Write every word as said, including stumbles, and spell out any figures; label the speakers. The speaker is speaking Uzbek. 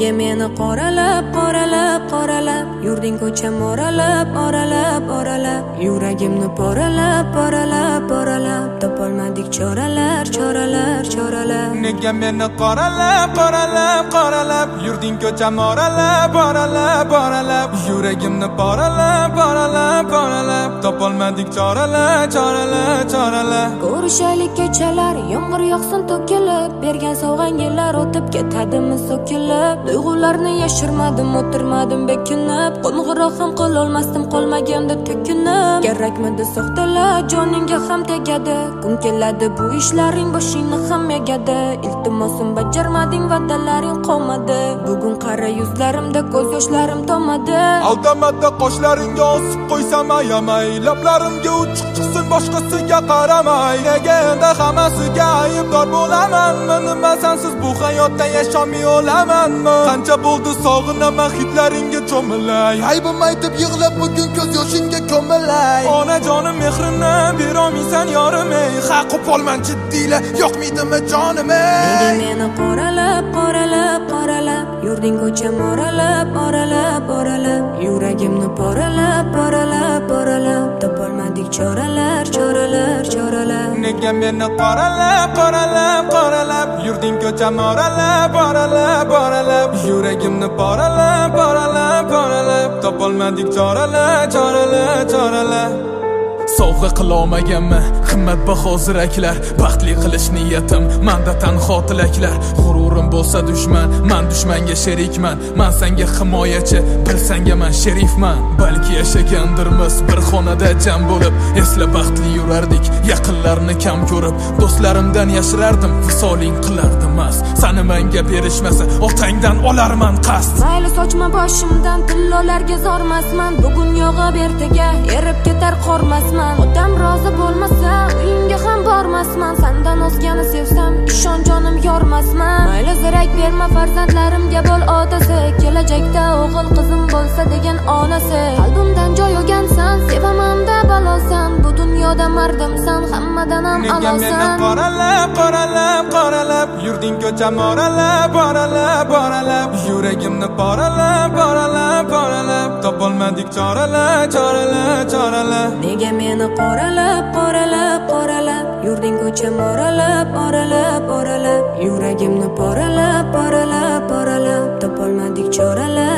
Speaker 1: Nega meni qoralab, qoralab, qoralab yurding ko'cham oralab, oralab, oralab yuragimni poralab, poralab, poralab topolmadik choralar, choralar, choralar.
Speaker 2: Nega meni qoralab, qoralab, qoralab yurding ko'cham oralab, oralab, oralab yuragimni poralab, poralab, poralab topolmadik choralar, choralar, choralar.
Speaker 1: Ko'rishaylik kechalar, yomg'ir yog'sin to'kilib, bergan sovg'ang yillar o'tib ketadimi so'kilib. Tuyg'ularni yashirmadim, o'tirmadim bekinib, qo'ng'iroq ham qilolmasdim qolmaganda tekinib. Kerakmidi soxtalar, joningga ham tegadi, kun keladi bu ishlaring boshingni ham egadi. Iltimosim bajarmading, va'dalaring qolmadi, bugun qara yuzlarimda ko'z yoshlarim tomadi.
Speaker 2: Aldamada qoshlaringga osib qo'ysam ayamay, lablarimga uchiq chiqsin boshqasiga qaramay. Nega endi hammasiga aybdor bo'lamanmi? Nima sensiz bu hayotda yashamay o'lamanmi? Qancha bo'ldi sog'inaman hitlaringga cho'milay, aybim aytib yig'lab bugun ko'z yoshingga ko'milay. Onajonim mehrini berolmaysan yorim ey, haq qopolman jiddiyla yoqmaydimi jonim ey.
Speaker 1: Nega meni qoralab, qoralab, qoralab yurding ko'cham oralab, oralab, oralab yuragimni poralab, poralab, poralab topolmadik choralar, choralar, choralar.
Speaker 2: Nega meni qoralab, qoralab, qoralab yurding ko'cham oralab, oralab, oralab yuragimni poralab, poralab, poralab topolmadik choralar, choralar, choralar. Sovg'a qilolmaganmi qimmatbaho ziraklar, baxtli qilish niyatim manda tanho tilaklar. G'ururim bo'lsa dushman, man dushmanga sherikman, man senga himoyachi, bilsanga man sherifman. Balki yashagandirmiz bir xonada jam bo'lib, esla baxtli yurardik yaqinlarni kam ko'rib. Do'stlarimdan yashirardim, visoling qilardim mas. Sani menga berishmasa otangdan olarman qasd.
Speaker 1: Mayli sochma boshimdan tillolarga zormasman, bugun yog'ib ertaga erib ketar qormasman. Otam rozi bo'lmasa uyingga ham bormasman, sendan o'zgani sevsam ishon jonim yormasman. Mayli zirak berma farzandlarimga bo'l otasi, kelajakda o'g'il qizim bo'lsa degan onasi. Qalbimdan joy olgansan, sevaman-da balosan, bu dunyoda mardimsan, hammadan ham a'losan.
Speaker 2: Nega meni qoralab, qoralab, qoralab yurding ko'cham oralab, oralab, oralab yuragimni poralab, poralab, poralab topolmadik choralar, choralar, choralar.
Speaker 1: Nega meni qoralab, qoralab, qoralab yurding ko'cham oralab, oralab, oralab yuragimni poralab, poralab, poralab topolmadik choralar.